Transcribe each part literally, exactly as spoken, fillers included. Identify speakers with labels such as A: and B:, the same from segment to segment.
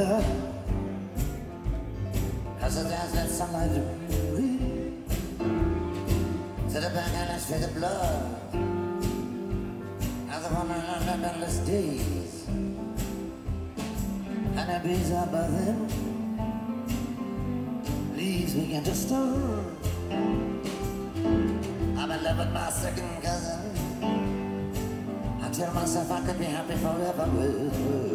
A: wonder, cause it has that sunlight read to the back and let's feel the blood of the woman on the endless days. And the bees are buzzing, leaves begin to stir. I'm in love with my second cousin. I tell myself I could be happy forever with her.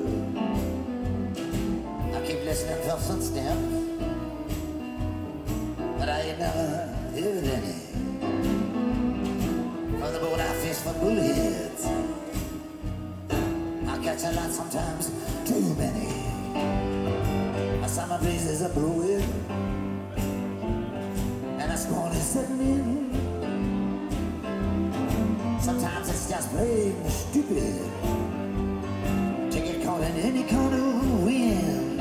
A: I keep listening to footsteps, but I ain't never heard any. From the boat I fish for bullheads, I catch a lot sometimes, too many. My summer breezes are blowing, and a squall is setting in. Sometimes it's just plain stupid to get caught in any kind of wind.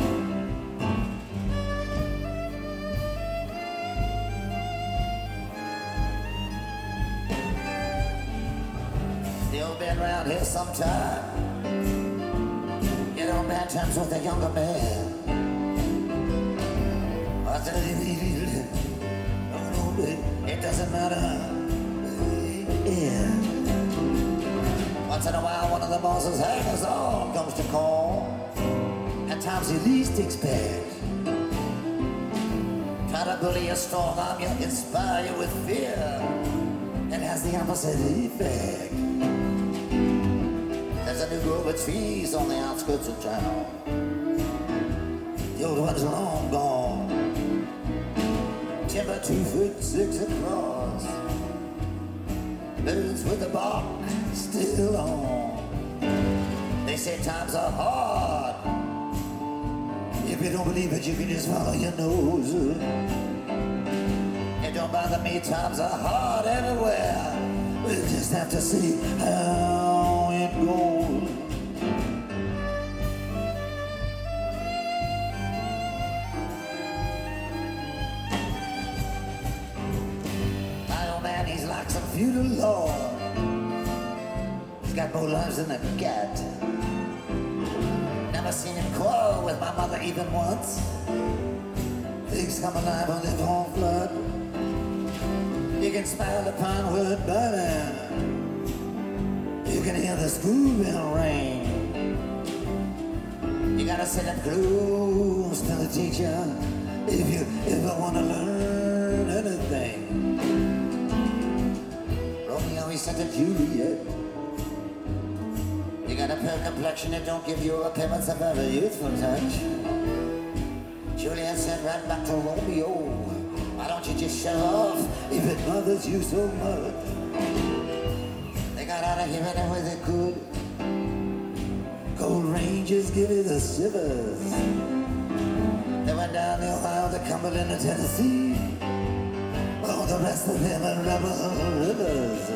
A: You've been around here sometime. Get on bad terms with a younger man. It doesn't matter. Yeah. Once in a while, one of the bosses hangers on comes to call. At times you least expect. Try to bully a strong arm, you inspire you with fear. It has the opposite effect. There's a new grove of trees on the outskirts of town. The old one's long gone. Timber two foot six across. Birds with the bark still on. They say times are hard. If you don't believe it, you can just follow your nose. It don't bother me, times are hard everywhere. We'll just have to see how it goes. My old man, he's like some feudal lord. He's got more lives than a cat. Never seen him quarrel with my mother even once. Things come alive on their own blood. You can smile upon word burning. You can hear the school bell ring. You gotta sit up close to the teacher if you ever wanna learn anything. Romeo, he said to Juliet, you got a pale complexion that don't give you appearance of a youthful touch. Juliet said right back to Romeo, why don't you just shut off if it bothers you so much? They got out of here anyway they could. Cold Rangers give you the shivers. They went down the Ohio to Cumberland to Tennessee. All the rest of them are rubber rivers.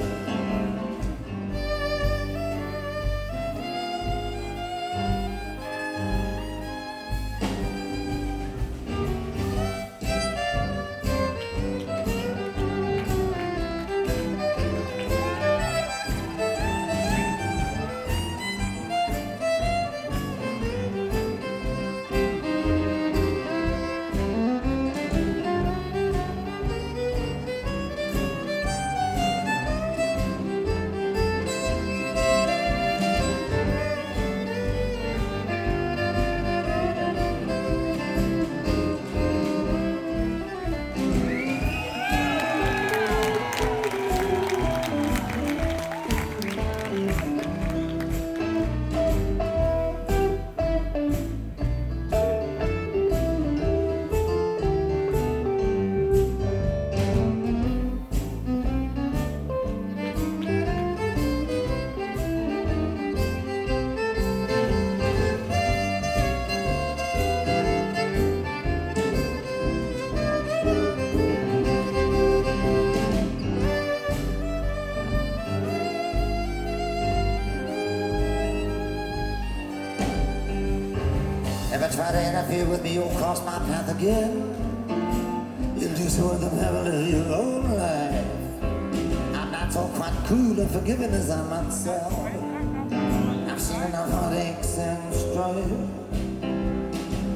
A: Ever try to interfere with me or cross my path again? You'll do so in the peril of your own life. I'm not so quite cool and forgiving as I myself. I've seen enough heartaches and strife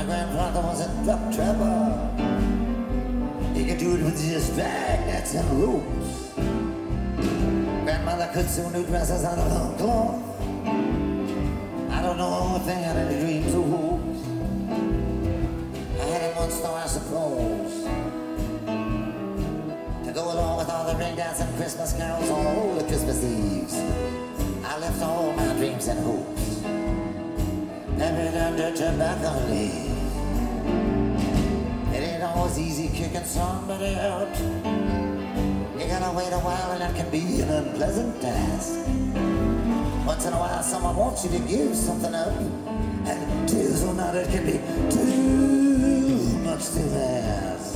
A: grandfather was in duck trouble. He could do it with just magnets and ropes. Grandmother could sew new dresses out of long cloth. I don't know if they had any dreams or hopes. I had it once though, I suppose, to go along with all the ring dance and Christmas carols on all the Christmas Eves. I left all my dreams and hopes buried under tobacco leaves. It ain't always easy kicking somebody out. You gotta wait a while and that can be an unpleasant task. Once in a while someone wants you to give something up, and tears or not, it can be too much to ask.